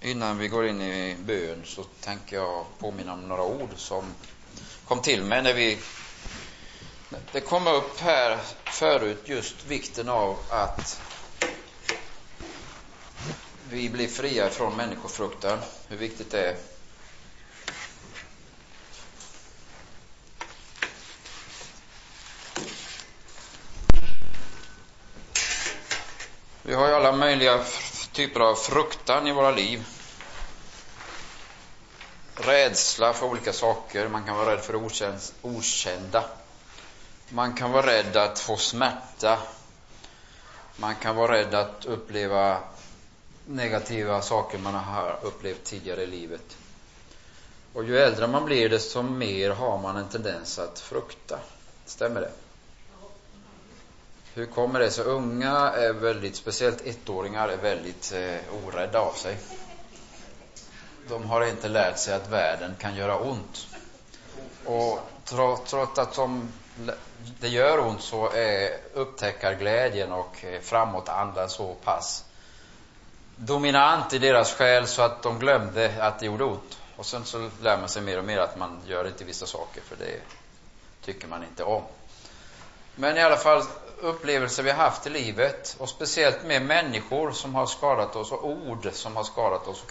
Innan vi går in i bön så tänker jag påminna om några ord som kom till mig när det kom upp här förut, just vikten av att vi blir fria från människofruktan, hur viktigt det är. Vi har ju alla möjliga typer av fruktan i våra liv. Rädsla för olika saker. Man kan vara rädd för det okända. Man kan vara rädd att få smärta. Man kan vara rädd att uppleva negativa saker man har upplevt tidigare i livet. Och ju äldre man blir, desto mer har man en tendens att frukta. Stämmer det? Hur kommer det? Så unga är väldigt, speciellt ettåringar, är väldigt orädda av sig. De har inte lärt sig att världen kan göra ont. Och trots att det gör ont, så är upptäckarglädjen och framåtandan så pass dominant i deras själ så att de glömde att det gjorde ont. Och sen så lär man sig mer och mer att man gör inte vissa saker, för det tycker man inte om. Men i alla fall, upplevelser vi har haft i livet, och speciellt med människor som har skadat oss och ord som har skadat oss.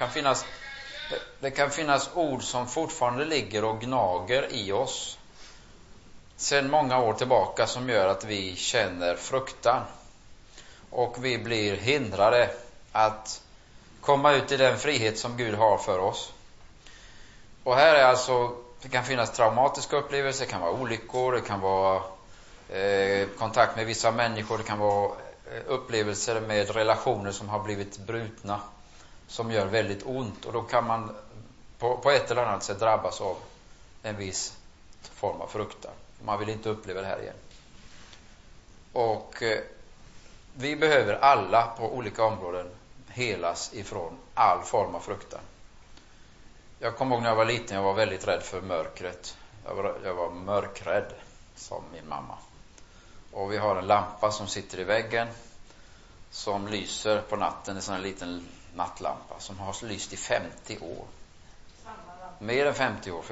Det kan finnas ord som fortfarande ligger och gnager i oss sedan många år tillbaka, som gör att vi känner fruktan. Och vi blir hindrade att komma ut i den frihet som Gud har för oss. Och här är alltså, det kan finnas traumatiska upplevelser, det kan vara olyckor, det kan vara kontakt med vissa människor, det kan vara upplevelser med relationer som har blivit brutna, som gör väldigt ont. Och då kan man på ett eller annat sätt drabbas av en viss form av fruktan. Man vill inte uppleva det här igen. Och vi behöver alla på olika områden helas ifrån all form av fruktan. Jag kommer ihåg när jag var liten, jag var väldigt rädd för mörkret. Jag var mörkrädd, som min mamma. Och vi har en lampa som sitter i väggen som lyser på natten, en sån här liten nattlampa som har lyst i 50 år. Mer än 50 år, för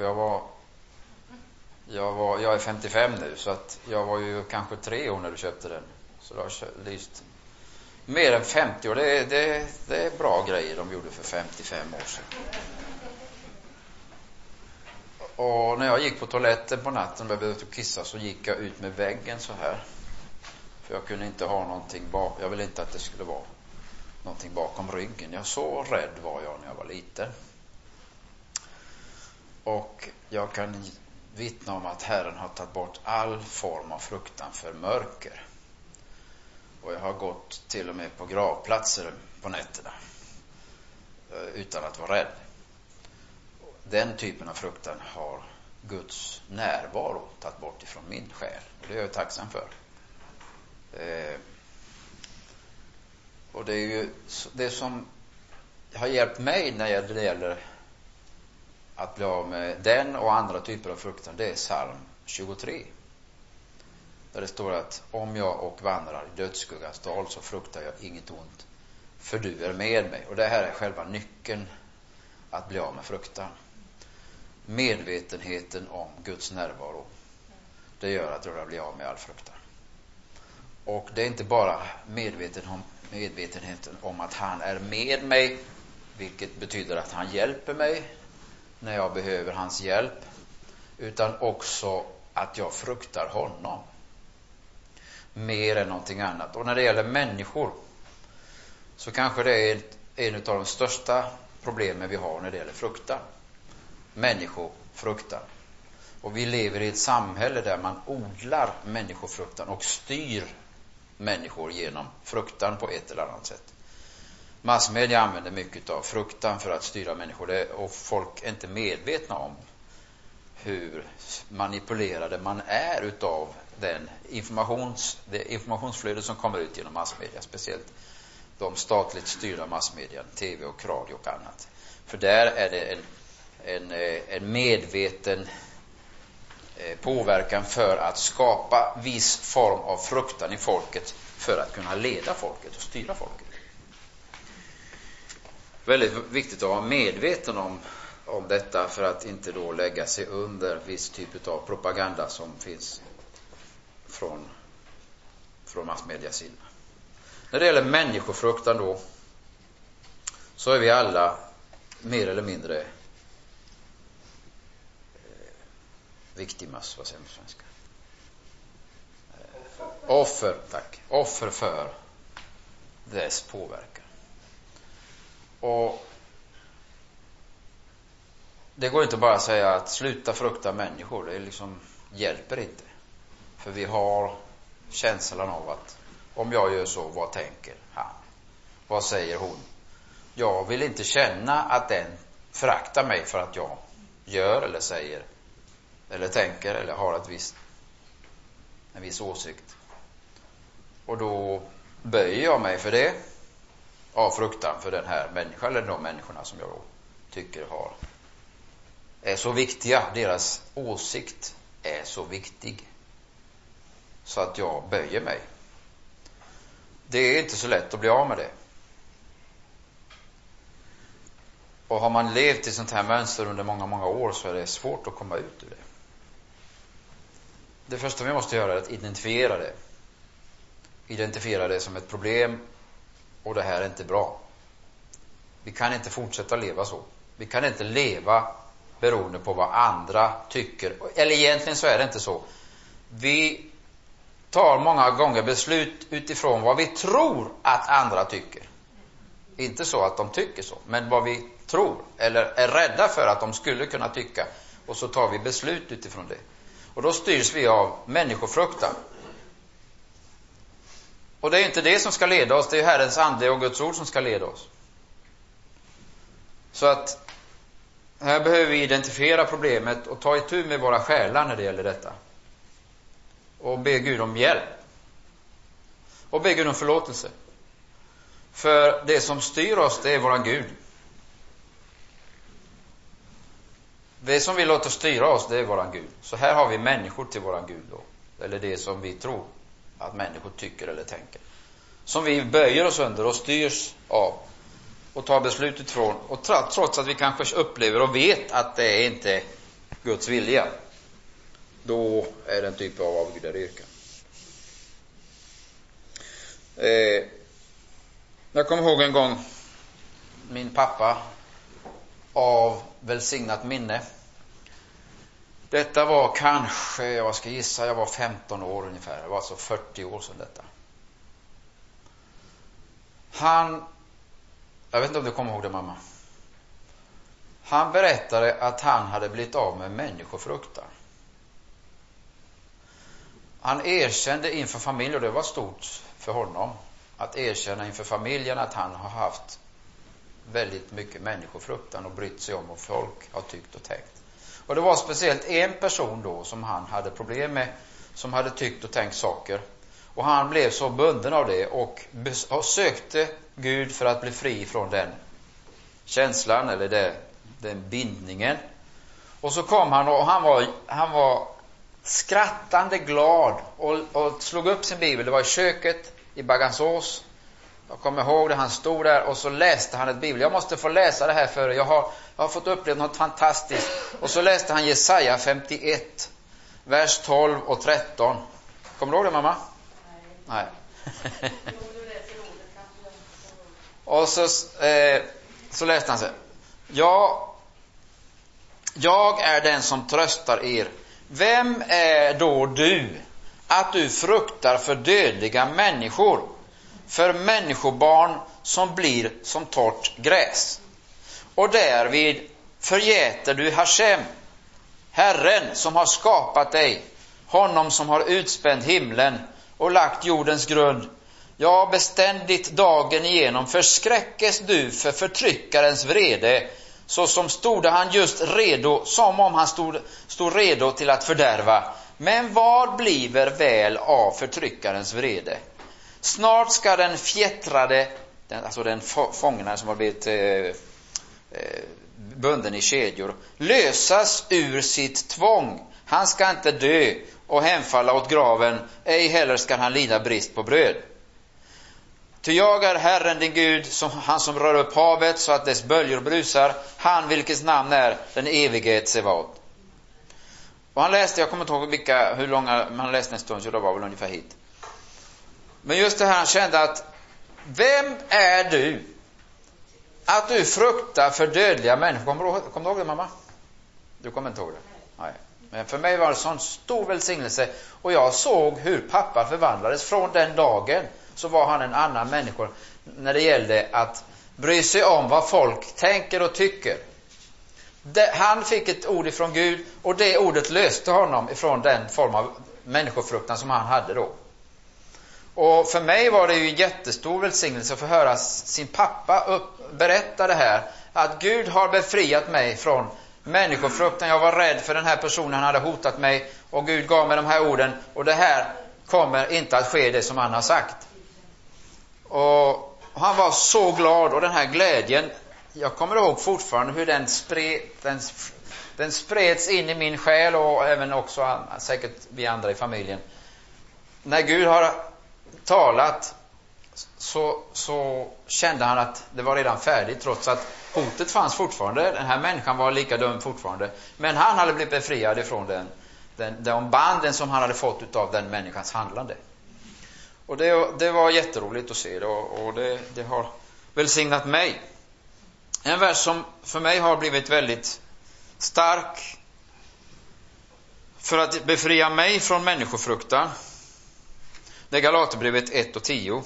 jag är 55 nu, så att jag var ju kanske 3 år när du köpte den. Så det har lyst mer än 50 år. Det är bra grejer de gjorde för 55 år sedan. Och när jag gick på toaletten på natten och behövde kissa, så gick jag ut med väggen så här. För jag kunde inte ha någonting bakom. Jag ville inte att det skulle vara någonting bakom ryggen. Jag så rädd var jag när jag var liten. Och jag kan vittna om att Herren har tagit bort all form av fruktan för mörker. Och jag har gått till och med på gravplatser på nätterna utan att vara rädd. Den typen av fruktan har Guds närvaro tagit bort ifrån min själ. Och det är jag tacksam för. Och det är ju det som har hjälpt mig när det gäller att bli av med den och andra typer av fruktan. Det är Psalm 23. Där det står att om jag och vandrar i dödsskuggans dal, så fruktar jag inget ont, för du är med mig. Och det här är själva nyckeln att bli av med fruktan. Medvetenheten om Guds närvaro, det gör att jag blir av med all fruktan. Och det är inte bara medvetenheten om att han är med mig, vilket betyder att han hjälper mig när jag behöver hans hjälp, utan också att jag fruktar honom mer än någonting annat. Och när det gäller människor, så kanske det är en av de största problemen vi har när det gäller fruktan. Människofruktan. Och vi lever i ett samhälle där man odlar människofruktan och styr människor genom fruktan på ett eller annat sätt. Massmedia använder mycket av fruktan för att styra människor, och folk är inte medvetna om hur manipulerade man är utav det informationsflöde som kommer ut genom massmedia, speciellt de statligt styrda massmedia, tv och radio och annat. För där är det en medveten påverkan för att skapa viss form av fruktan i folket, för att kunna leda folket och styra folket. Väldigt viktigt att vara medveten om detta för att inte då lägga sig under viss typ av propaganda som finns från massmedias sida. När det gäller människofruktan då, så är vi alla mer eller mindre victimas, vad säger man på svenska? Offer för dess påverkan. Och det går inte bara att säga att sluta frukta människor, det liksom hjälper inte. För vi har känslan av att om jag gör så, vad tänker han? Vad säger hon? Jag vill inte känna att den föraktar mig för att jag gör eller säger eller tänker eller har en viss åsikt. Och då böjer jag mig för det av fruktan för den här människan eller de människorna som jag då tycker är så viktiga. Deras åsikt är så viktig så att jag böjer mig. Det är inte så lätt att bli av med det. Och har man levt i sånt här mönster under många år så är det svårt att komma ut ur det. Det första vi måste göra är att identifiera det. Identifiera det som ett problem och det här är inte bra. Vi kan inte fortsätta leva så. Vi kan inte leva beroende på vad andra tycker. Eller egentligen så är det inte så. Vi tar många gånger beslut utifrån vad vi tror att andra tycker. Inte så att de tycker så, men vad vi tror eller är rädda för att de skulle kunna tycka. Och så tar vi beslut utifrån det. Och då styrs vi av människofruktan. Och det är inte det som ska leda oss, det är Herrens ande och Guds ord som ska leda oss. Så att här behöver vi identifiera problemet och ta itu med våra själar när det gäller detta. Och be Gud om hjälp. Och be Gud om förlåtelse. För det som styr oss, det är våran Gud. Det som vi låter styra oss, det är våran Gud. Så här har vi människor till våran Gud då. Eller det som vi tror att människor tycker eller tänker. Som vi böjer oss under och styrs av. Och tar beslutet från. Och trots att vi kanske upplever och vet att det är inte Guds vilja. Då är det en typ av avgudadyrkan. Jag kommer ihåg en gång min pappa av välsignat minne. Detta var kanske, jag ska gissa, jag var 15 år ungefär. Det var alltså 40 år sedan detta. Jag vet inte om du kommer ihåg det, mamma. Han berättade att han hade blivit av med människofruktan. Han erkände inför familjen, och det var stort för honom att erkänna inför familjen att han har haft väldigt mycket människofruktan och brytt sig om vad folk har tyckt och tänkt. Och det var speciellt en person då som han hade problem med, som hade tyckt och tänkt saker. Och han blev så bunden av det och sökte Gud för att bli fri från den känslan eller den bindningen. Och så kom han och han var skrattande glad och slog upp sin bibel. Det var i köket i Bagansås. Jag kommer ihåg det, han stod där och så läste han ett bibel. Jag måste få läsa det här för jag har fått uppleva något fantastiskt. Och så läste han Jesaja 51, vers 12 och 13. Kommer du ihåg det, mamma? Nej. Och så läste han så här. Jag är den som tröstar er. Vem är då du att du fruktar för dödliga människor, för människobarn som blir som torrt gräs? Och därvid förgäter du Hashem, Herren som har skapat dig, honom som har utspänt himlen och lagt jordens grund. Ja, beständigt dagen igenom förskräckes du för förtryckarens vrede, så som stod han just redo, som om han stod redo till att fördärva. Men vad bliver väl av förtryckarens vrede? Snart ska den fjättrade, alltså den fången som har blivit bunden i kedjor, lösas ur sitt tvång. Han ska inte dö och hemfalla åt graven, ej heller ska han lida brist på bröd. Ty jag är Herren din Gud, han som rör upp havet så att dess böljor brusar, han vilkens namn är den evige Tsevaot. Och han läste, jag kommer inte ihåg hur långa, man läste en stund, så det var väl ungefär hit. Men just det här, han kände att vem är du att du fruktar för dödliga människor? Kommer du ihåg det, mamma? Du kommer inte ihåg det? Nej. Men för mig var det en sån stor välsignelse. Och jag såg hur pappa förvandlades. Från den dagen så var han en annan människa när det gällde att bry sig om vad folk tänker och tycker. Han fick ett ord ifrån Gud, och det ordet löste honom ifrån den form av människofruktan som han hade då. Och för mig var det ju jättestor välsignelse att få höra sin pappa berätta det här. Att Gud har befriat mig från människofruktan. Jag var rädd för den här personen, han hade hotat mig. Och Gud gav mig de här orden. Och det här kommer inte att ske, det som han har sagt. Och han var så glad, och den här glädjen, jag kommer ihåg fortfarande hur den spreds in i min själ, och även också säkert vi andra i familjen. När Gud har talat så kände han att det var redan färdigt, trots att hotet fanns fortfarande. Den här människan var lika dum fortfarande, men han hade blivit befriad ifrån de banden som han hade fått av den människans handlande. Och det var jätteroligt att se det, och det har välsignat mig. En vers som för mig har blivit väldigt stark för att befria mig från människofruktan, det är Galaterbrevet 1:10.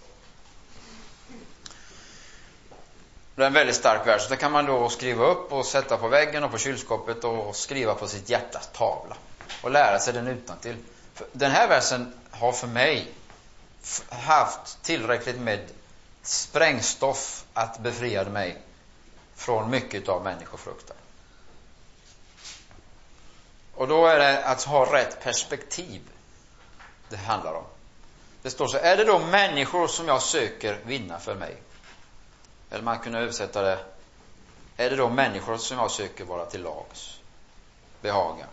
Det är en väldigt stark vers. Det kan man då skriva upp och sätta på väggen och på kylskåpet och skriva på sitt hjärtas tavla och lära sig den utantill. Den här versen har för mig haft tillräckligt med sprängstoff att befria mig från mycket av människofruktan. Och då är det att ha rätt perspektiv det handlar om. Det står så: är det då människor som jag söker vinna för mig? Eller man kunde översätta det: är det då människor som jag söker vara till lags, behaga?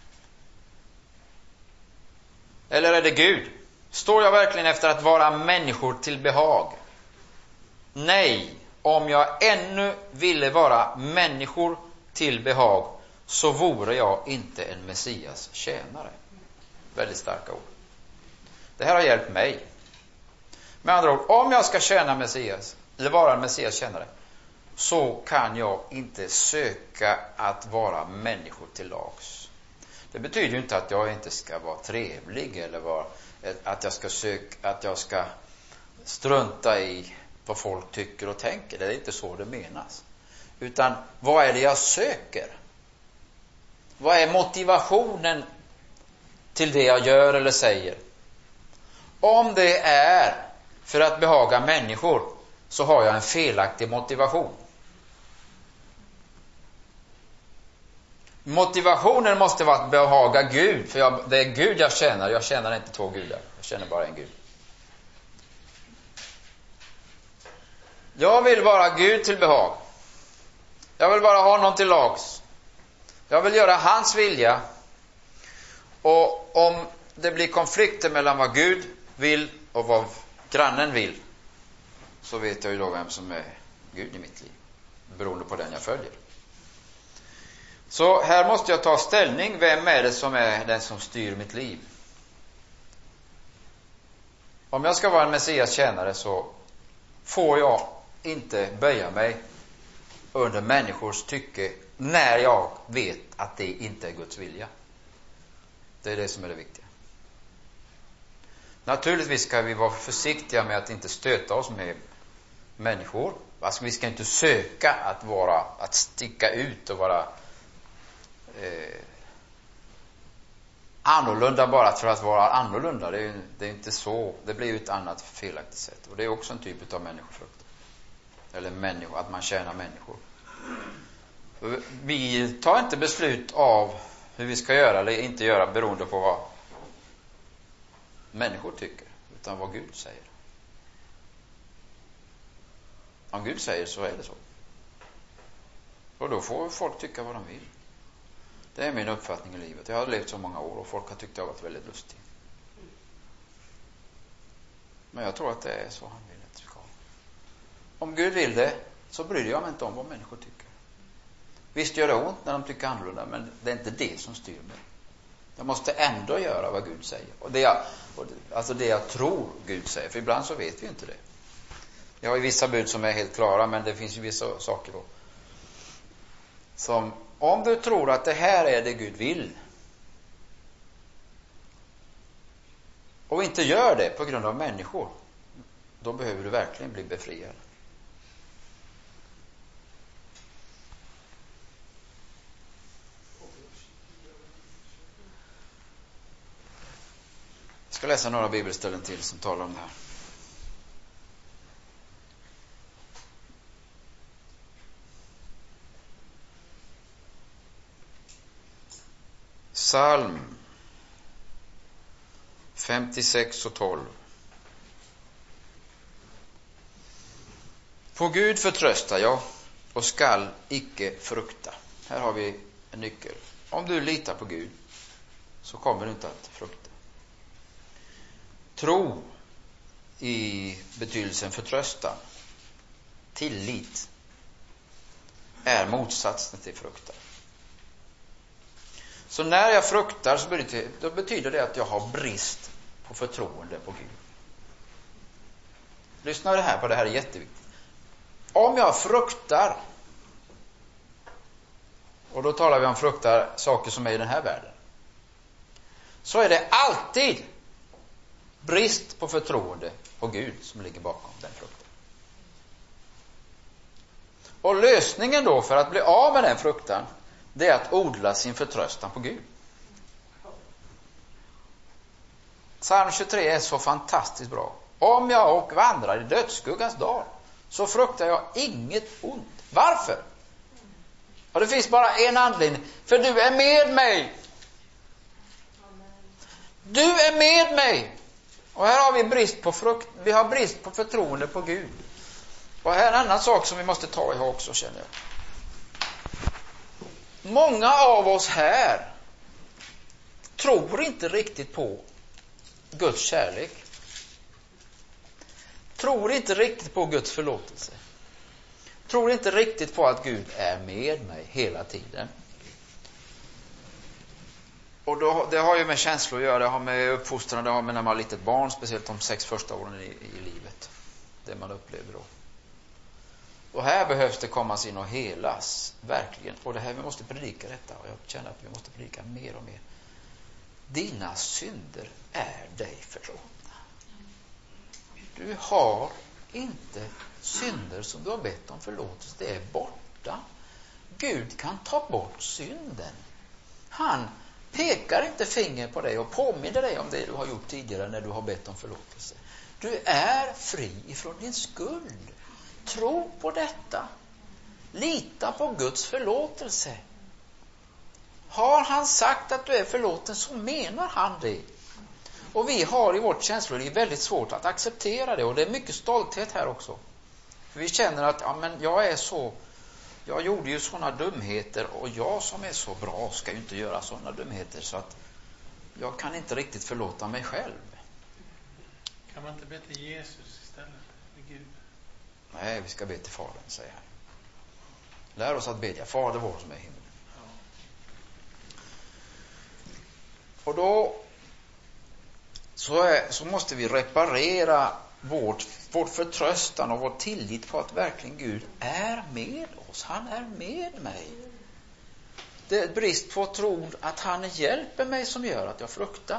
Eller är det Gud? Står jag verkligen efter att vara människor till behag? Nej, om jag ännu ville vara människor till behag, så vore jag inte en Messias tjänare. Väldigt starka ord. Det här har hjälpt mig. Med andra ord, om jag ska tjäna Messias, eller vara en Messias tjänare, så kan jag inte söka att vara människor till lags. Det betyder ju inte att jag inte ska vara trevlig, eller att jag ska strunta i vad folk tycker och tänker. Det är inte så det menas. Utan vad är det jag söker? Vad är motivationen till det jag gör eller säger? Om det är för att behaga människor, så har jag en felaktig motivation. Motivationen måste vara att behaga Gud, för det är Gud jag tjänar. Jag tjänar inte två gudar, jag tjänar bara en Gud. Jag vill vara Gud till behag. Jag vill bara ha någon till lags. Jag vill göra hans vilja. Och om det blir konflikter mellan vad Gud vill och vad grannen vill, så vet jag ju då vem som är Gud i mitt liv, beroende på den jag följer. Så här måste jag ta ställning. Vem är det som är den som styr mitt liv? Om jag ska vara en Messias tjänare, så får jag inte böja mig under människors tycke när jag vet att det inte är Guds vilja. Det är det som är det viktiga. Naturligtvis ska vi vara försiktiga med att inte stöta oss med människor. Alltså, vi ska inte söka att sticka ut och vara annorlunda bara för att vara annorlunda. Det är inte så. Det blir ju ett annat felaktigt sätt. Och det är också en typ av människofrukt. Eller att man tjänar människor. Vi tar inte beslut av hur vi ska göra eller inte göra beroende på vad människor tycker, utan vad Gud säger. Om Gud säger, så är det så. Och då får folk tycka vad de vill. Det är min uppfattning i livet. Jag har levt så många år och folk har tyckt att jag har varit väldigt lustig. Men jag tror att det är så han vill att det ska Om Gud vill det, så bryr jag mig inte om vad människor tycker. Visst gör det ont när de tycker annorlunda, men det är inte det som styr mig. Jag måste ändå göra vad Gud säger. Och det jag tror Gud säger. För ibland så vet vi inte det. Jag har ju vissa bud som är helt klara, men det finns ju vissa saker då. Som, om du tror att det här är det Gud vill, och inte gör det på grund av människor, då behöver du verkligen bli befriad. Jag ska läsa några bibelställen till som talar om det här. Psalm 56 och 12. På Gud förtröstar jag och skall icke frukta. Här har vi en nyckel. Om du litar på Gud så kommer du inte att frukta. Tro i betydelsen förtröstan, tillit, är motsatsen till fruktan. Så när jag fruktar så betyder det att jag har brist på förtroende på Gud. Lyssna på det här är jätteviktigt. Om jag fruktar, och då talar vi om fruktar saker som är i den här världen, så är det alltid brist på förtroende på Gud som ligger bakom den fruktan. Och lösningen då för att bli av med den fruktan, det är att odla sin förtröstan på Gud. Psalm 23 är så fantastiskt bra. Om jag och vandrar i dödsskuggans dal, så fruktar jag inget ont. Varför? Och det finns bara en anledning. För du är med mig. Du är med mig. Och här har vi brist på vi har brist på förtroende på Gud. Och här är en annan sak som vi måste ta i också, känner jag. Många av oss här tror inte riktigt på Guds kärlek. Tror inte riktigt på Guds förlåtelse. Tror inte riktigt på att Gud är med mig hela tiden. Och det har ju med känslor att göra, det har med uppfostran, det har med när man är litet barn, speciellt de 6 första åren i livet. Det man upplever då. Och här behövs det kommas in och helas, verkligen. Och det här, vi måste predika detta, och jag känner att vi måste predika mer och mer. Dina synder är dig förlåtna. Du har inte synder som du har bett om förlåtelse. Det är borta. Gud kan ta bort synden. Han pekar inte finger på dig och påminner dig om det du har gjort tidigare när du har bett om förlåtelse. Du är fri ifrån din skuld. Tro på detta. Lita på Guds förlåtelse. Har han sagt att du är förlåten, så menar han det. Och vi har i vårt känsloliv väldigt svårt att acceptera det. Och det är mycket stolthet här också. För vi känner att jag gjorde ju sådana dumheter, och jag som är så bra ska ju inte göra sådana dumheter, så att jag kan inte riktigt förlåta mig själv. Kan man inte be till Jesus istället? Gud? Nej, vi ska be till Fadern, säger han. Lär oss att bedja, Fader vår som är i himlen. Ja. Och då så måste vi reparera vår förtröstan och vår tillit på att verkligen Gud är med oss. Han är med mig. Det är brist på tro att han hjälper mig som gör att jag fruktar.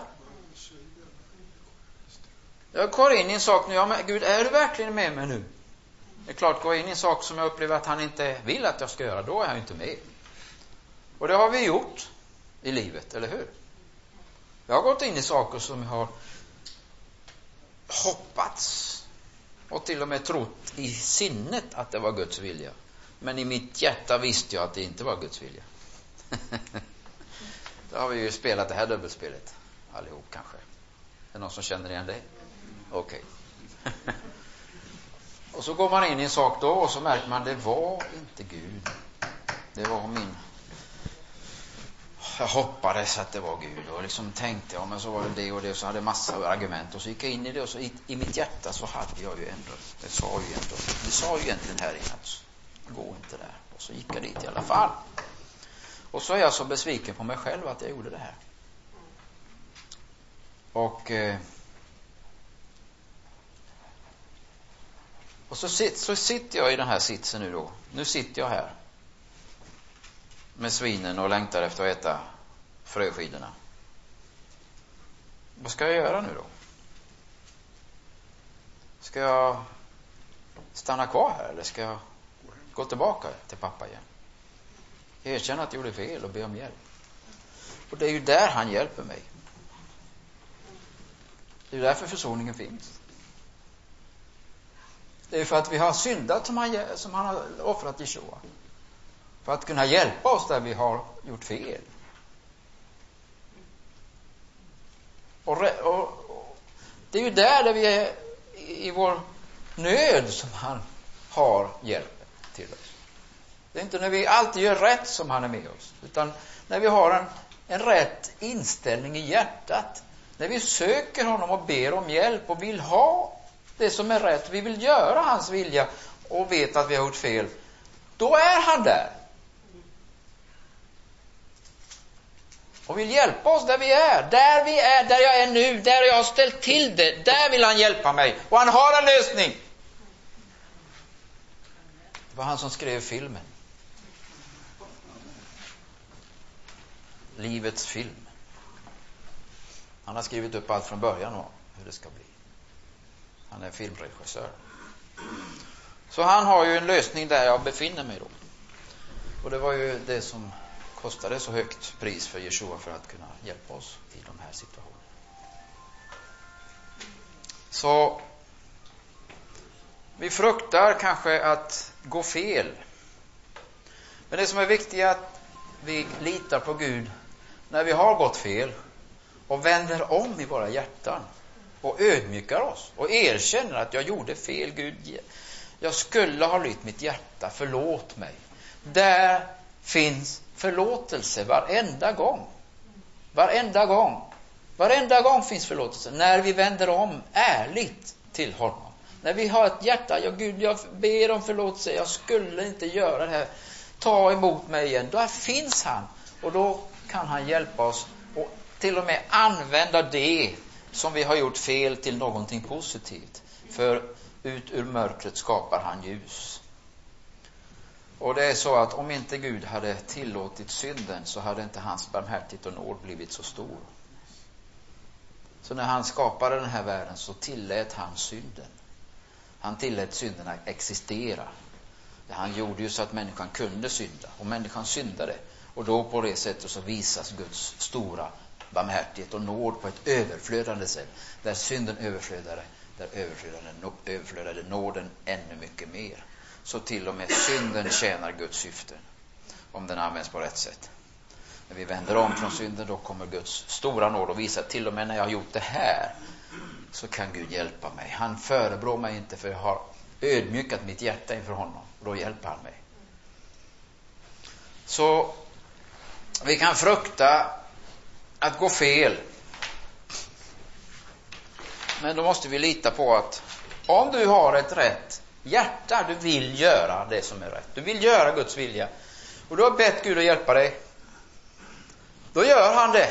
Jag går in i en sak nu, men Gud, är du verkligen med mig nu? Det är klart, går in i en sak som jag upplever att han inte vill att jag ska göra, då är han inte med. Och det har vi gjort i livet, eller hur? Jag har gått in i saker som jag har hoppats och till och med trott i sinnet att det var Guds vilja. Men i mitt hjärta visste jag att det inte var Guds vilja. Då har vi ju spelat det här dubbelspelet allihop kanske. Är det någon som känner igen det? Okej. Och så går man in i en sak då, och så märker man det var inte Gud. Det var min jag hoppades att det var Gud och liksom tänkte, ja men så var det och det, så hade jag massa argument och så gick jag in i det och så i mitt hjärta så hade jag ju ändå, det sa ju egentligen här inne att gå inte där, och så gick jag dit i alla fall. Och så är jag så besviken på mig själv att jag gjorde det här. Och så sitter jag i den här sitsen nu då. Nu sitter jag här med svinen och längtar efter att äta fröskidorna. Vad ska jag göra nu då? Ska jag stanna kvar här eller ska jag gå tillbaka till pappa igen? Erkänna att jag gjorde fel och be om hjälp. Och det är ju där han hjälper mig. Det är därför försoningen finns. Det är för att vi har syndat som han har offrat Jeshua. För att kunna hjälpa oss där vi har gjort fel. Och det är ju där vi är i vår nöd som han har hjälp till oss. Det är inte när vi alltid gör rätt som han är med oss. Utan när vi har en rätt inställning i hjärtat. När vi söker honom och ber om hjälp och vill ha det som är rätt. Vi vill göra hans vilja och vet att vi har gjort fel. Då är han där. Och vill hjälpa oss där vi är. Där jag är nu. Där jag har ställt till det. Där vill han hjälpa mig. Och han har en lösning. Det var han som skrev filmen. Livets film. Han har skrivit upp allt från början om hur det ska bli. Han är filmregissör. Så han har ju en lösning där jag befinner mig då. Och det var ju det som kostade så högt pris för Jeshua för att kunna hjälpa oss i de här situationerna. Så vi fruktar kanske att gå fel. Men det som är viktigt är att vi litar på Gud när vi har gått fel och vänder om i våra hjärtan och ödmjukar oss och erkänner att jag gjorde fel. Gud, jag skulle ha lytt mitt hjärta, förlåt mig. Där finns förlåtelse varenda gång. Varenda gång finns förlåtelse. När vi vänder om ärligt till honom. När vi har ett hjärta, ja Gud, jag ber om förlåtelse. Jag skulle inte göra det här. Ta emot mig igen. Då finns han. Och då kan han hjälpa oss och till och med använda det som vi har gjort fel till någonting positivt. För ut ur mörkret skapar han ljus. Och det är så att om inte Gud hade tillåtit synden så hade inte hans barmhärtighet och nåd blivit så stor. Så när han skapade den här världen så tillät han synden. Han tillät synderna existera. Han gjorde ju så att människan kunde synda. Och människan syndade. Och då på det sättet så visas Guds stora barmhärtighet och nåd på ett överflödande sätt. Där synden överflödade, där överflödade nåden ännu mycket mer. Så till och med synden tjänar Guds syften. Om den används på rätt sätt. När vi vänder om från synden då kommer Guds stora nåd och visar till och med när jag har gjort det här så kan Gud hjälpa mig. Han förebrår mig inte för jag har ödmjukat mitt hjärta inför honom. Och då hjälper han mig. Så vi kan frukta att gå fel. Men då måste vi lita på att om du har ett rätt hjärta, du vill göra det som är rätt. Du vill göra Guds vilja. Och du har bett Gud att hjälpa dig. Då gör han det.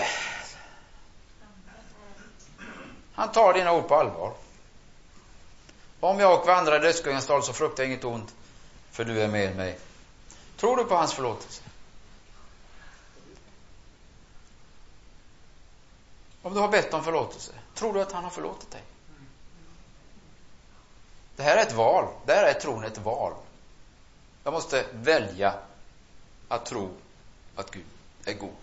Han tar dina ord på allvar. Om jag och vandrar i dödsskuggens dal så fruktar jag inget ont, för du är med mig. Tror du på hans förlåtelse? Om du har bett om förlåtelse, tror du att han har förlåtit dig? Det här är ett val. Det här är tron ett val. Jag måste välja att tro att Gud är god.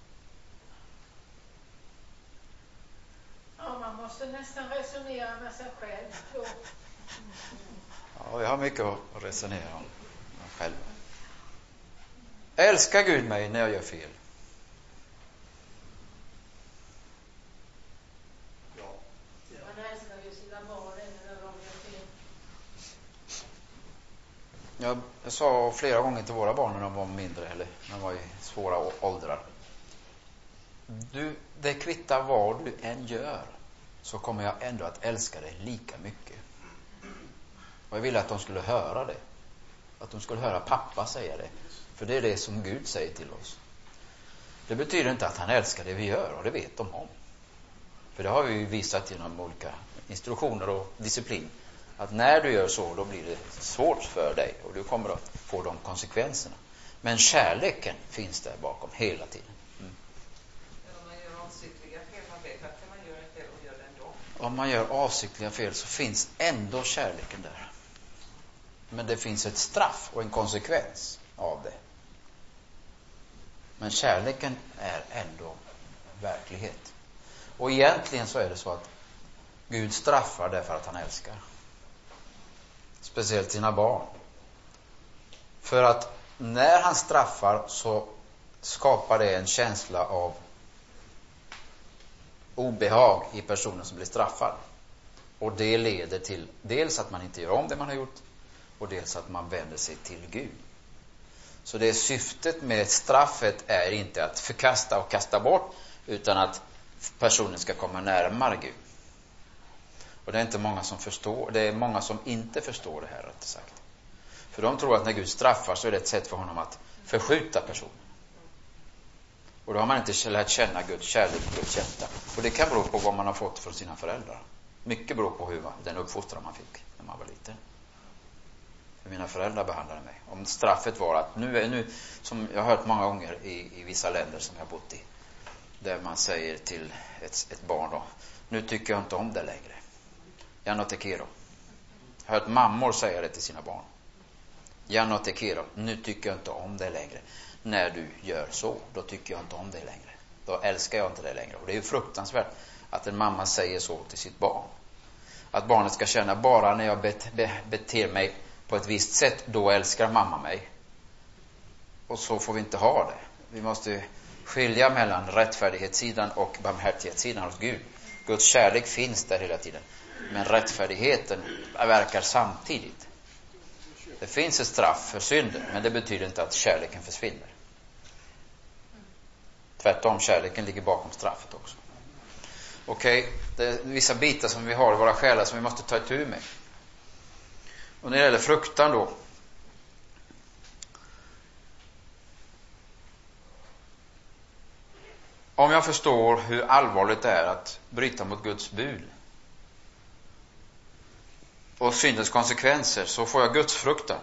Ja, man måste nästan resonera med sig själv då. Ja, jag har mycket att resonera om mig själv. Älskar Gud mig när jag gör fel? Man älskar ju sina barn när de gör fel. Jag sa flera gånger till våra barn när de var mindre eller när de var i svåra åldrar. det kvittar vad du än gör, så kommer jag ändå att älska dig lika mycket. Och jag ville att de skulle höra det. Att de skulle höra pappa säga det. För det är det som Gud säger till oss. Det betyder inte att han älskar det vi gör, och det vet de om. För det har vi ju visat genom olika instruktioner och disciplin. Att när du gör så, då blir det svårt för dig och du kommer att få de konsekvenserna. Men kärleken finns där bakom hela tiden. Om man gör avsiktliga fel, man vet att man gör det och gör det ändå. Om man gör avsiktliga fel så finns ändå kärleken där. Men det finns ett straff och en konsekvens av det. Men kärleken är ändå verklighet. Och egentligen så är det så att Gud straffar därför att han älskar. Speciellt sina barn. För att när han straffar så skapar det en känsla av obehag i personen som blir straffad. Och det leder till dels att man inte gör om det man har gjort, och dels att man vänder sig till Gud. Så det syftet med straffet är inte att förkasta och kasta bort, utan att personen ska komma närmare Gud. Och det är inte många som förstår. Det är många som inte förstår det här, rätt sagt. För de tror att när Gud straffar så är det ett sätt för honom att förskjuta personen. Och då har man inte lärt känna Guds kärlek och Guds hjärta. Och det kan bero på vad man har fått från sina föräldrar. Mycket beror på den uppfostran man fick när man var liten. För mina föräldrar behandlade mig. Om straffet var att nu som jag har hört många gånger i vissa länder som jag har bott i. Där man säger till ett barn då: nu tycker jag inte om det längre. Jag not te quiero. Jag har hört mammor säga det till sina barn. Jag not te quiero. Nu tycker jag inte om det längre. När du gör så, då tycker jag inte om det längre. Då älskar jag inte det längre. Och det är ju fruktansvärt att en mamma säger så till sitt barn. Att barnet ska känna bara när jag beter mig på ett visst sätt, då älskar mamma mig. Och så får vi inte ha det. Vi måste skilja mellan rättfärdighetssidan och barmhärtighetssidan hos Gud. Guds kärlek finns där hela tiden. Men rättfärdigheten verkar samtidigt. Det finns ett straff för synden, men det betyder inte att kärleken försvinner. Tvärtom, kärleken ligger bakom straffet också. Okej, det är vissa bitar som vi har i våra själar som vi måste ta itu med. Och när det gäller fruktan då. Om jag förstår hur allvarligt det är att bryta mot Guds bud och syndens konsekvenser, så får jag Guds fruktan.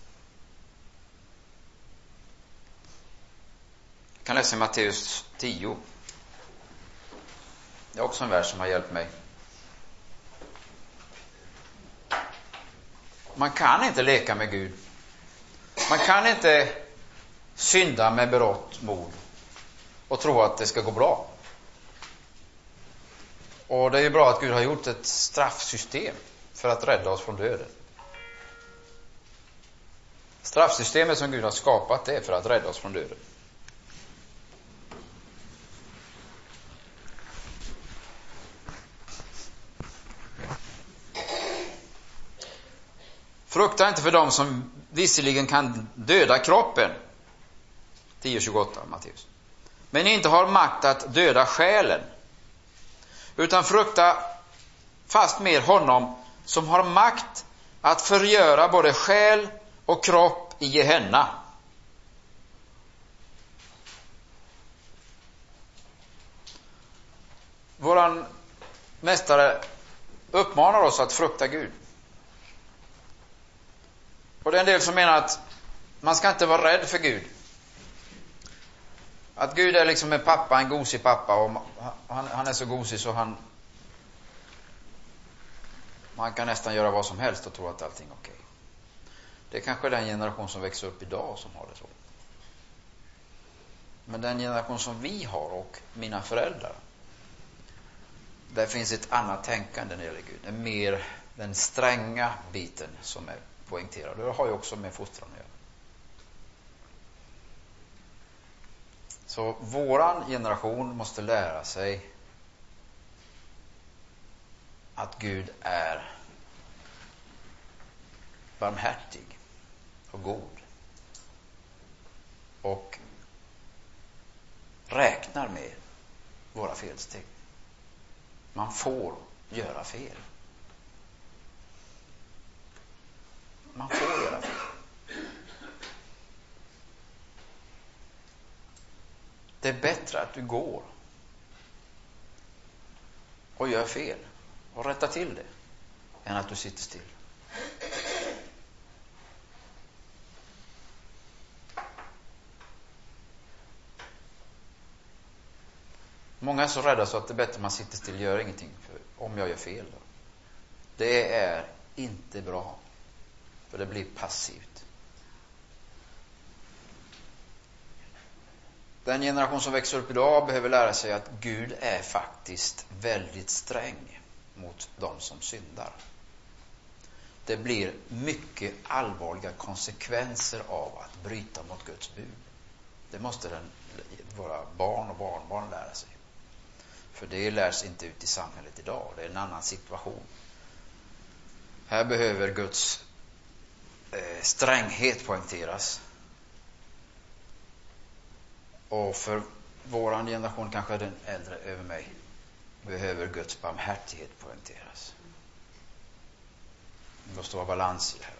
Jag kan läsa Matteus 10. Det är också en vers som har hjälpt mig. Man kan inte leka med Gud. Man kan inte synda med berått mod och tro att det ska gå bra. Och det är ju bra att Gud har gjort ett straffsystem för att rädda oss från döden. Straffsystemet som Gud har skapat, det är för att rädda oss från döden. Frukta inte för dem som visserligen kan döda kroppen. 10:28 Matteus. Men inte har makt att döda själen. Utan frukta fast mer honom som har makt att förgöra både själ och kropp i Gehenna. Våran mästare uppmanar oss att frukta Gud. Och det är en del som menar att man ska inte vara rädd för Gud. Att Gud är liksom en pappa, en gosig pappa, och han är så gosig så man kan nästan göra vad som helst och tro att allting är okej. Det är kanske den generation som växer upp idag som har det så. Men den generation som vi har och mina föräldrar, där finns ett annat tänkande när det gäller Gud. Det är mer den stränga biten som är poängterad. Det har ju också med fostran att göra. Så våran generation måste lära sig att Gud är barmhärtig och god och räknar med felsteg. Man får göra fel. Man får göra fel. Det är bättre att du går och gör fel och rättar till det än att du sitter still. Många är så rädda så att det är bättre att man sitter still och gör ingenting för om jag gör fel då. Det är inte bra, för det blir passivt. Den generation som växer upp idag behöver lära sig att Gud är faktiskt väldigt sträng mot de som syndar. Det blir mycket allvarliga konsekvenser av att bryta mot Guds bud. Det måste våra barn och barnbarn lära sig. För det lärs inte ut i samhället idag. Det är en annan situation. Här behöver Guds stränghet poängteras. Och för våran generation, kanske den äldre över mig, behöver Guds barmhärtighet poängteras. Det måste vara balans i det här.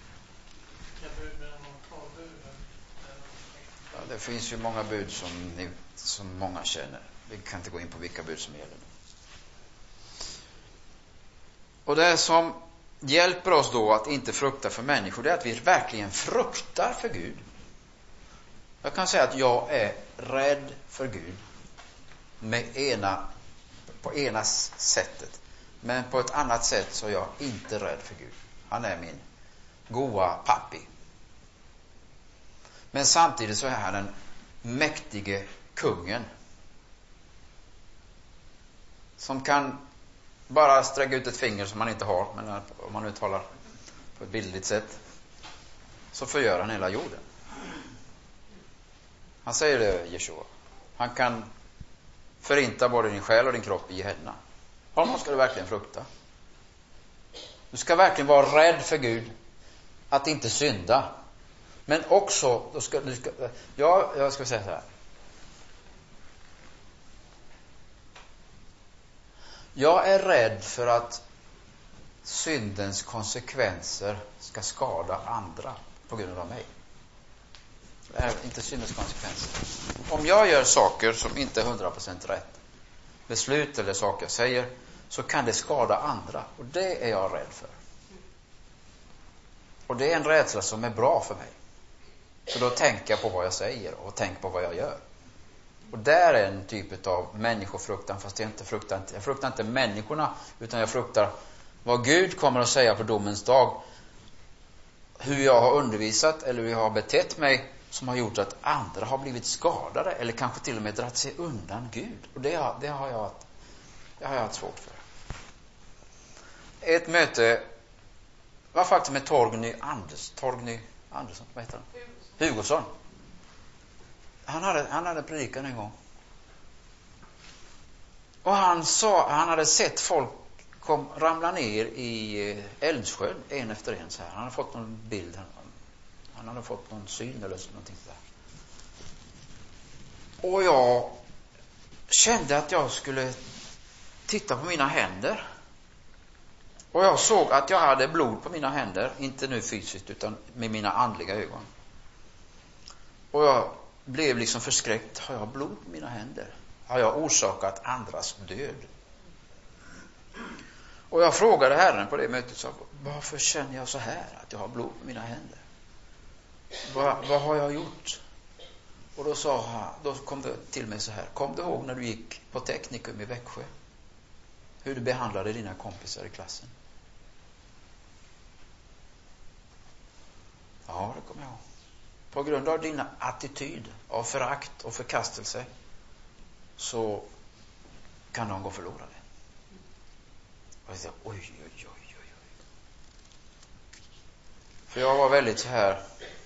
Ja, det finns ju många bud som många känner. Vi kan inte gå in på vilka bud som gäller. Och det som hjälper oss då att inte frukta för människor, det är att vi verkligen fruktar för Gud. Jag kan säga att jag är rädd för Gud på ena sättet. Men på ett annat sätt så är jag inte rädd för Gud. Han är min goa pappi. Men samtidigt så är han den mäktige kungen. Som kan bara sträcka ut ett finger som man inte har. Men om man nu talar på ett bildligt sätt, så förgör han hela jorden. Han säger det, Jeshua. Han kan förinta både din själ och din kropp i Gehenna. Honom ska du verkligen frukta. Du ska verkligen vara rädd för Gud. Att inte synda. Men också, jag ska säga så här. Jag är rädd för att syndens konsekvenser ska skada andra på grund av mig. Det är inte syndens konsekvenser. Om jag gör saker som inte är 100% rätt, beslut eller saker jag säger, så kan det skada andra. Och det är jag rädd för. Och det är en rädsla som är bra för mig. För då tänker jag på vad jag säger och tänker på vad jag gör. Och där är en typ av människofruktan, fast jag fruktar inte människorna, utan jag fruktar vad Gud kommer att säga på domens dag. Hur jag har undervisat eller hur jag har betett mig som har gjort att andra har blivit skadade eller kanske till och med dragit sig undan Gud. Och det har jag haft svårt för. Ett möte var faktiskt med Torgny Andersson, vad heter han? Hugosson. Han hade predikan en gång. Och han hade sett folk ramla ner i Älvsjön en efter en så här. Han hade fått någon bild. Han hade fått någon syn eller någonting där. Och jag kände att jag skulle titta på mina händer. Och jag såg att jag hade blod på mina händer. Inte nu fysiskt utan med mina andliga ögon. Och jag blev liksom förskräckt. Har jag blod på mina händer? Har jag orsakat andras död? Och jag frågade Herren på det mötet. Så, varför känner jag så här? Att jag har blod på mina händer? Vad har jag gjort? Och då kom det till mig så här. Kom du ihåg när du gick på teknikum i Växjö? Hur du behandlade dina kompisar i klassen? Ja, det kommer jag ihåg. På grund av din attityd av förakt och förkastelse så kan de gå förlorade. Och jag sa, oj. För jag var väldigt så här,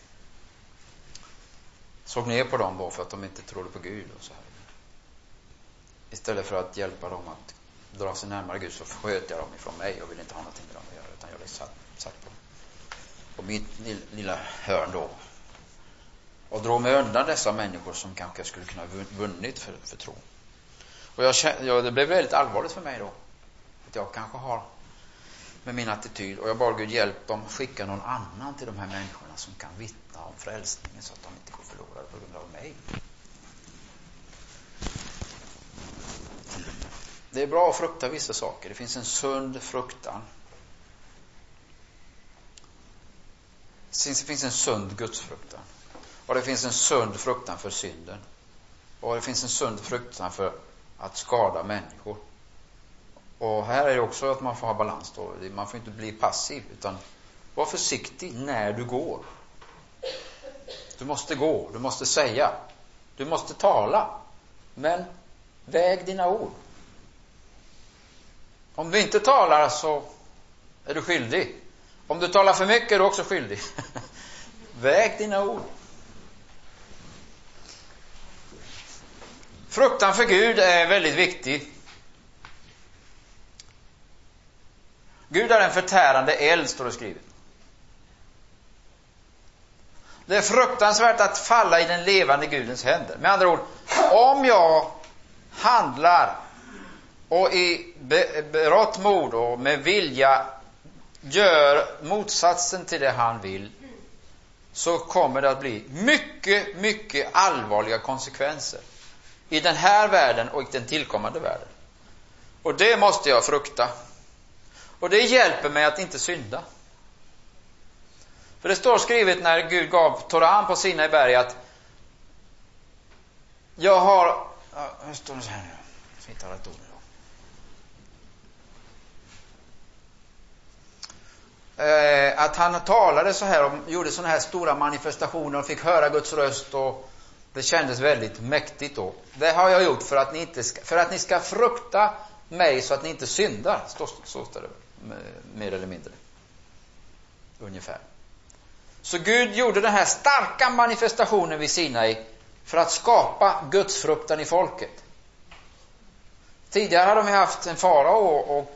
såg ner på dem bara för att de inte trodde på Gud och så här. Istället för att hjälpa dem att dra sig närmare Gud så sköt jag dem ifrån mig och ville inte ha någonting med dem att göra, utan jag blev satt på mitt lilla hörn då. Och drog mig undan dessa människor som kanske skulle kunna vunnit för tro. Och det blev väldigt allvarligt för mig då. Att jag kanske har med min attityd. Och jag bad Gud hjälp dem, skicka någon annan till de här människorna som kan vittna om frälsningen så att de inte går förlorade på grund av mig. Det är bra att frukta vissa saker. Det finns en sund fruktan. Det finns en sund gudsfruktan. Och det finns en sund fruktan för synden. Och det finns en sund fruktan för att skada människor. Och här är det också att man får ha balans då. Man får inte bli passiv, utan var försiktig när du går. Du måste gå, du måste säga, du måste tala. Men väg dina ord. Om du inte talar så är du skyldig. Om du talar för mycket är du också skyldig. Väg dina ord. Fruktan för Gud är väldigt viktig. Gud är en förtärande eld, står det skrivet. Det är fruktansvärt att falla i den levande Gudens händer. Med andra ord, om jag handlar och i berått mod och med vilja gör motsatsen till det han vill, så kommer det att bli mycket, mycket allvarliga konsekvenser i den här världen och i den tillkommande världen. Och det måste jag frukta. Och det hjälper mig att inte synda. För det står skrivet när Gud gav Toran på Sinai berg att jag har... hur står det så här nu? Jag ska hitta rätt ord nu då. Att han talade så här och gjorde såna här stora manifestationer och fick höra Guds röst, och det kändes väldigt mäktigt då. Det har jag gjort för att ni ska frukta mig så att ni inte syndar. Så står det mer eller mindre. Ungefär. Så Gud gjorde den här starka manifestationen vid Sinai för att skapa Guds fruktan i folket. Tidigare hade de haft en farao och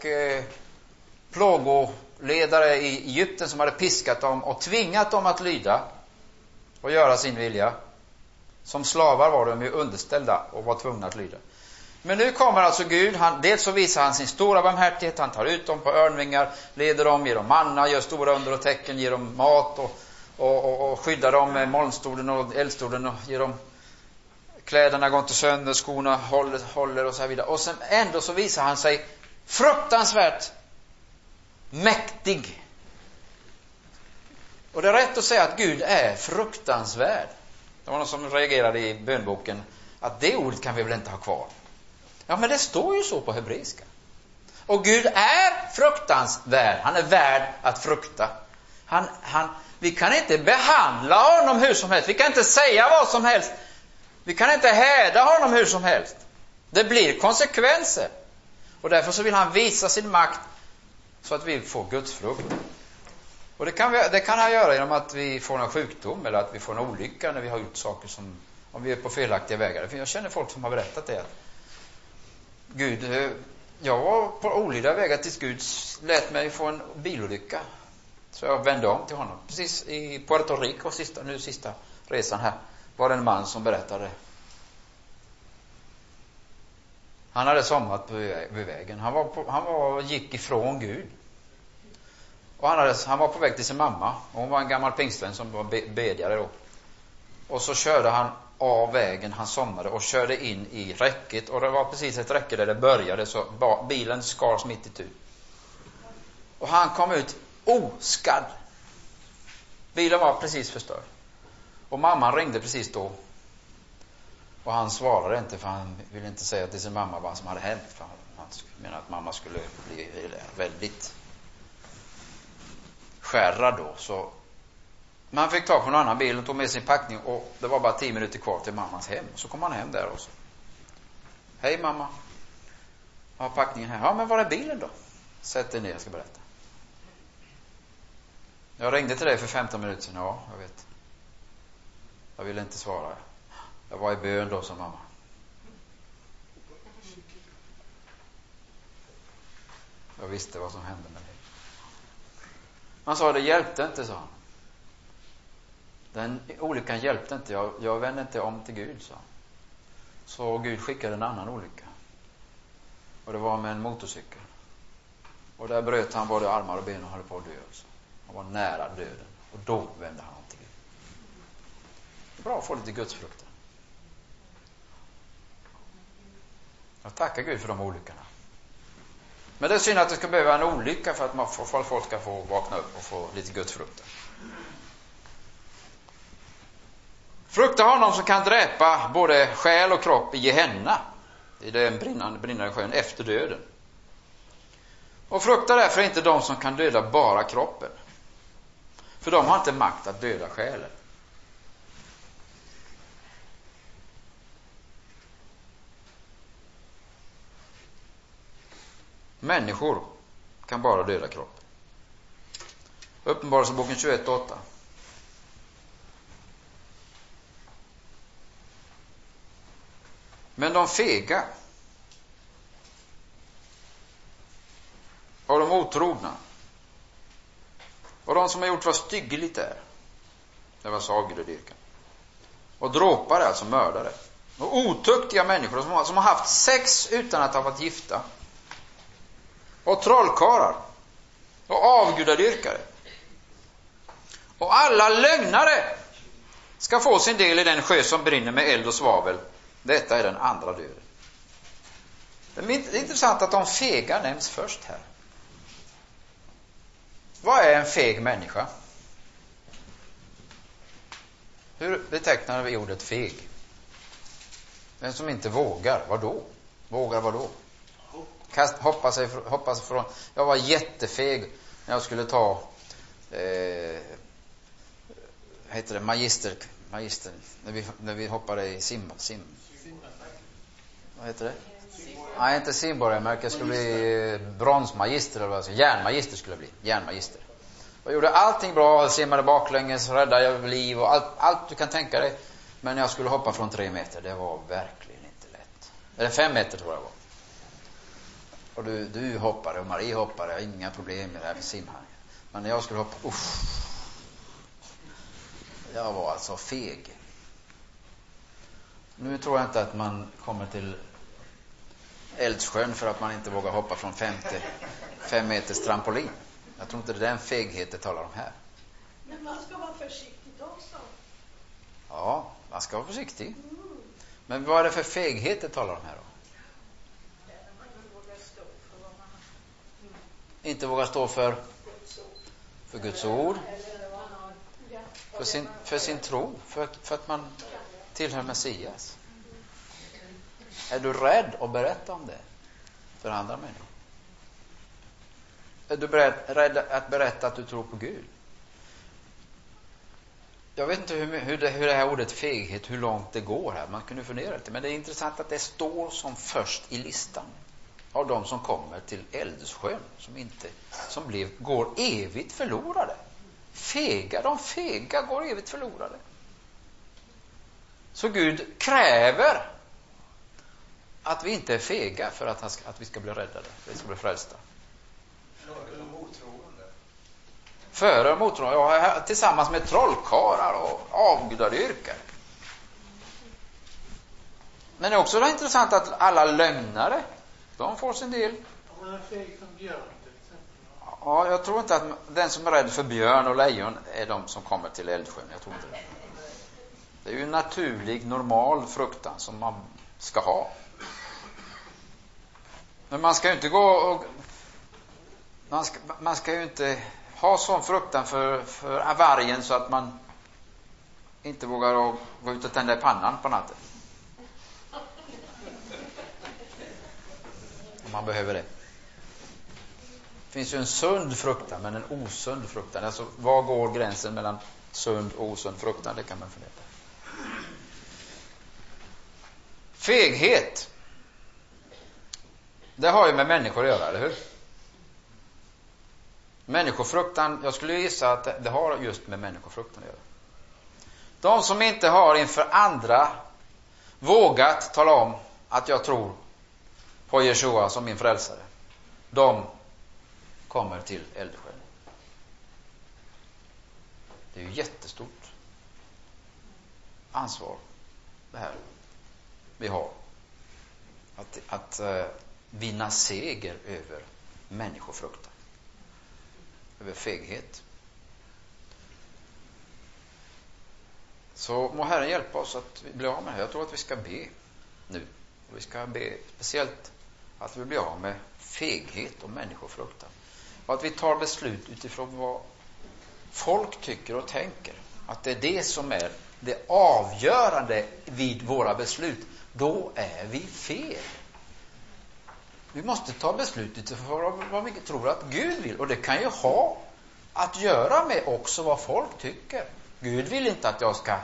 plågoledare i Egypten som hade piskat dem och tvingat dem att lyda och göra sin vilja. Som slavar var de ju underställda och var tvungna att lyda. Men nu kommer alltså Gud, dels så visar han sin stora barmhärtighet, han tar ut dem på örnvingar, leder dem, ger dem manna, gör stora under och tecken, ger dem mat och skyddar dem med molnstolen och eldstolen och ger dem kläderna går inte sönder, skorna håller och så här vidare. Och sen ändå så visar han sig fruktansvärt mäktig. Och det är rätt att säga att Gud är fruktansvärd. Det var någon som reagerade i bönboken att det ordet kan vi väl inte ha kvar. Ja, men det står ju så på hebreiska. Och Gud är fruktansvärd. Han är värd att frukta. Vi kan inte behandla honom hur som helst. Vi kan inte säga vad som helst. Vi kan inte häda honom hur som helst. Det blir konsekvenser. Och därför så vill han visa sin makt så att vi får Guds frukt. Och det kan han göra genom att vi får en sjukdom eller att vi får en olycka när vi har gjort saker som, om vi är på felaktiga vägar. För jag känner folk som har berättat det. Gud, jag var på olydiga vägar tills Gud lät mig få en bilolycka. Så jag vände om till honom. Precis i Puerto Rico, sista resan här, var det en man som berättade. Han hade somnat vid vägen. Han gick ifrån Gud. Och han var på väg till sin mamma. Och hon var en gammal pingstvän som var bedjare då. Och så körde han av vägen, han somnade och körde in i räcket. Och det var precis ett räcke där det började, så bilen skars mitt i tur. Och han kom ut oskadd. Bilen var precis förstörd. Och mamman ringde precis då. Och han svarade inte, för han ville inte säga till sin mamma vad som hade hänt. För han menade att mamma skulle bli väldigt skärrad då. Så man fick ta på en annan bil och tog med sin packning, och det var bara 10 minuter kvar till mammas hem. Så kom han hem där och så: hej mamma, jag har packningen här. Ja, men var är bilen då? Sätt dig ner, jag ska berätta. Jag ringde till dig för 15 minuter sedan. Ja, jag vet. Jag ville inte svara. Jag var i bön då, som mamma. Jag visste vad som hände med dig. Han sa, det hjälpte inte, sa han. Den olyckan hjälpte inte. Jag vände inte om till Gud, sa han. Så Gud skickade en annan olycka. Och det var med en motorcykel. Och där bröt han både armar och ben och höll på att dö. Alltså. Han var nära döden. Och då vände han om till Gud. Det är bra att få lite gudsfruktan. Jag tackar Gud för de olyckorna. Men det är synd att det ska behöva en olycka för att folk ska få vakna upp och få lite gudsfruktan. Frukta honom som kan dräpa både själ och kropp i Gehenna, i den brinnande sjön efter döden. Och frukta därför inte de som kan döda bara kroppen. För de har inte makt att döda själen. Människor kan bara döda kroppen. Uppenbarelseboken 21:8. Men de fega och de otrogna och de som har gjort vad styggeligt är, det var avgudadyrkan, och dråpare, alltså mördare, och otuktiga människor som har haft sex utan att ha varit gifta, och trollkarlar och avgudadyrkare och alla lögnare ska få sin del i den sjö som brinner med eld och svavel. Detta är den andra döden. Det är intressant att de fega nämns först här. Vad är en feg människa? Hur betecknar vi ordet feg? Den som inte vågar, vad då? Vågar vad då? Hoppas från. Jag var jättefeg när jag skulle ta heter det magister när vi hoppade i sim. Vad heter det? Nej, inte simborgarmärke. Jag skulle bli bronsmagister eller vad, järnmagister skulle jag bli. Järnmagister. Jag gjorde allting bra, simmade baklänges, räddade jag liv och allt du kan tänka dig. Men jag skulle hoppa från 3 meter, det var verkligen inte lätt. Eller 5 meter tror jag var. Och du hoppade och Marie hoppade, inga problem med det här med simhang. Men när jag skulle hoppa, jag var alltså feg. Nu tror jag inte att man kommer till Eldssjön för att man inte vågar hoppa från 5 meters trampolin. Jag tror inte det är den feghet det talar om här. Men man ska vara försiktig också. Ja, man ska vara försiktig. Men vad är det för feghet det talar om här då? Inte våga stå för Guds ord. För sin tro. För att man tillhör Messias. Är du rädd att berätta om det för andra människor? Är du rädd att berätta att du tror på Gud? Jag vet inte hur det här ordet feghet, hur långt det går här. Man kunde fundera lite. Men det är intressant att det står som först i listan av de som kommer till Eldssjön, som går evigt förlorade. De fega går evigt förlorade. Så Gud kräver att vi inte är fega för att vi ska bli räddade, att vi ska bli frälsta. Före mottroende, ja, tillsammans med trollkarlar och avgudadyrkare. Men det är också intressant att alla lögnare, de får sin del. Om man är feg som björn till exempel. Ja, jag tror inte att den som är rädd för björn och lejon är de som kommer till Eldssjön. Jag tror inte det. Det är ju en naturlig, normal fruktan som man ska ha. Men man ska ju inte man ska ju inte ha sån fruktan för vargen så att man inte vågar gå ut och tända i pannan på natten. Om man behöver det. Det finns ju en sund fruktan, men en osund fruktan. Alltså, var går gränsen mellan sund och osund fruktan? Det kan man fundera på. Feghet. Det har ju med människor att göra, eller hur? Människofruktan, jag skulle gissa att det har just med människofruktan att göra. De som inte har inför andra vågat tala om att jag tror på Jeshua som min frälsare, de kommer till Eldssjön. Det är ju jättestort ansvar det här vi har. Att vinna seger över människofruktan, över feghet. Så må Herren hjälpa oss att bli av med det här. Jag tror att vi ska be nu. Och vi ska be speciellt att vi blir av med feghet och människofruktan. Och att vi tar beslut utifrån vad folk tycker och tänker. Att det är det som är det avgörande vid våra beslut. Då är vi fel. Vi måste ta beslut utifrån vad vi tror att Gud vill. Och det kan ju ha att göra med också vad folk tycker. Gud vill inte att jag ska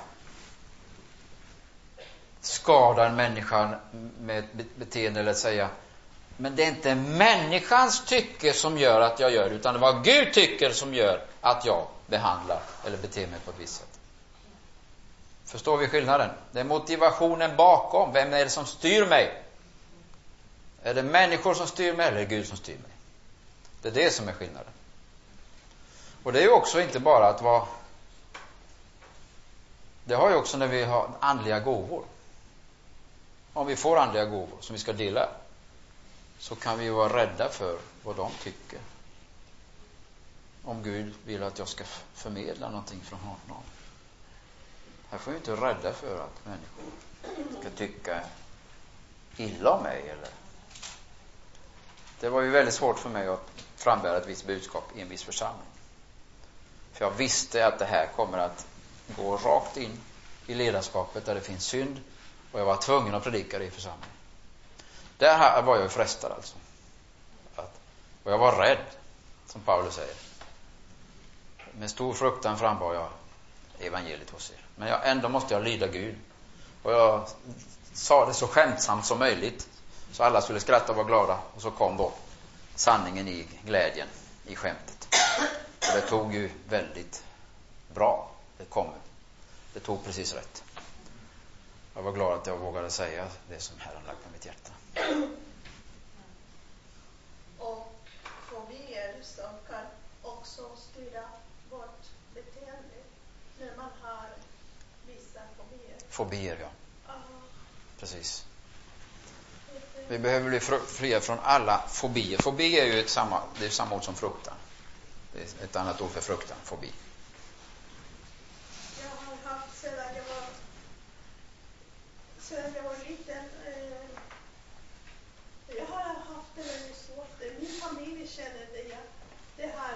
skada en människa med ett beteende eller säga. Men det är inte människans tycke som gör att jag gör, utan det är vad Gud tycker som gör att jag behandlar eller beter mig på ett visst sätt. Förstår vi skillnaden? Det är motivationen bakom. Vem är det som styr mig? Är det människor som styr mig eller är det Gud som styr mig? Det är det som är skillnaden. Och det är ju också inte bara att vara... Det har ju också när vi har andliga gåvor. Om vi får andliga gåvor som vi ska dela, så kan vi ju vara rädda för vad de tycker. Om Gud vill att jag ska förmedla någonting från honom. Här får vi inte vara rädda för att människor ska tycka illa om mig. Eller. Det var ju väldigt svårt för mig att frambära ett visst budskap i en viss församling. För jag visste att det här kommer att gå rakt in i ledarskapet där det finns synd. Och jag var tvungen att predika det i församlingen. Där var jag frestad alltså. Och jag var rädd, som Paulus säger. Med stor fruktan frambar jag evangeliet hos er. Men ändå måste jag lyda Gud. Och jag sa det så skämtsamt som möjligt. Så alla skulle skratta och vara glada. Och så kom då sanningen i glädjen i skämtet. Och det tog ju väldigt bra. Det tog precis rätt. Jag var glad att jag vågade säga det som Herren lagt på mitt hjärta. Och fobier som kan också styra vårt beteende när man har vissa fobier. Fobier, ja. Precis. Vi behöver bli fria från alla fobier. Fobi är ju det är samma ord som fruktan. Det är ett annat ord för fruktan, fobi. Jag har haft sedan jag var liten. Jag har haft det väldigt svårt. Min familj känner det här.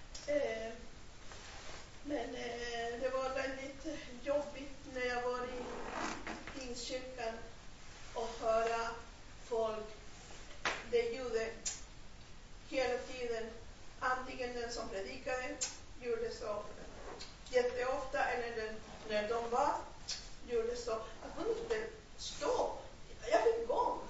Men det var väldigt jobbigt när jag var i Pingstkyrkan och höra folk. Det gjorde hela tiden. Antingen den som predikade gjorde så jätteofta, eller när de var gjorde så att man inte stå. Jag fick gå.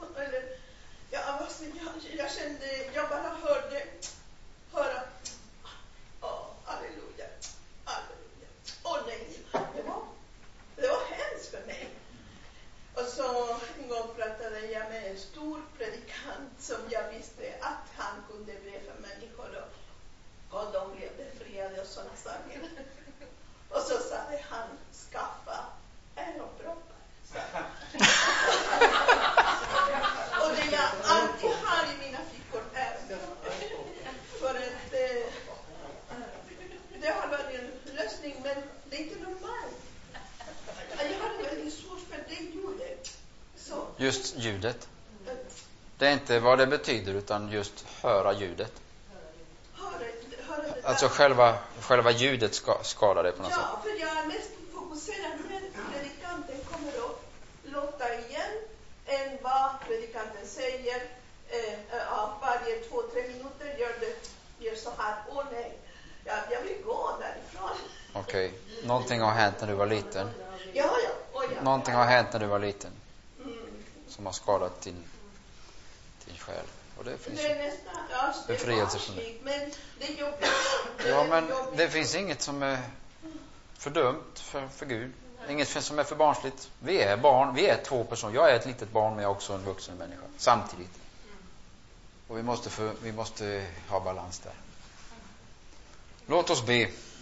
Jag kände, jag bara höra halleluja, halleluja. Nej, det var hemskt för mig. Och så en gång pratade jag med en stor predikant som jag visste att han kunde be för människor och de blev befriade och sådana saker. Och så sa han, skaffa aeroproppar. Och det jag alltid har i mina fickor är för att det har varit en lösning, men det är inte normalt. Jag har väldigt svårt för det ljudet. Så. Just ljudet. Det är inte vad det betyder, utan just höra ljudet. Alltså själva ljudet skadar det på något sätt. Ja, för jag är mest fokuserad när predikanten kommer att låta igen än vad predikanten säger. Varje 2-3 minuter gör så här, nej, jag vill gå därifrån. Okej. Någonting har hänt när du var liten. Ja. Någonting har hänt när du var liten. Som har skadat din själ. Och det finns befrielse från det. Men det är jobbigt. Ja, men det finns inget som är för dumt för Gud. Inget som är för barnsligt. Vi är barn, vi är två personer. Jag är ett litet barn, men jag är också en vuxen människa. Samtidigt. Och vi måste ha balans där. Låt oss be.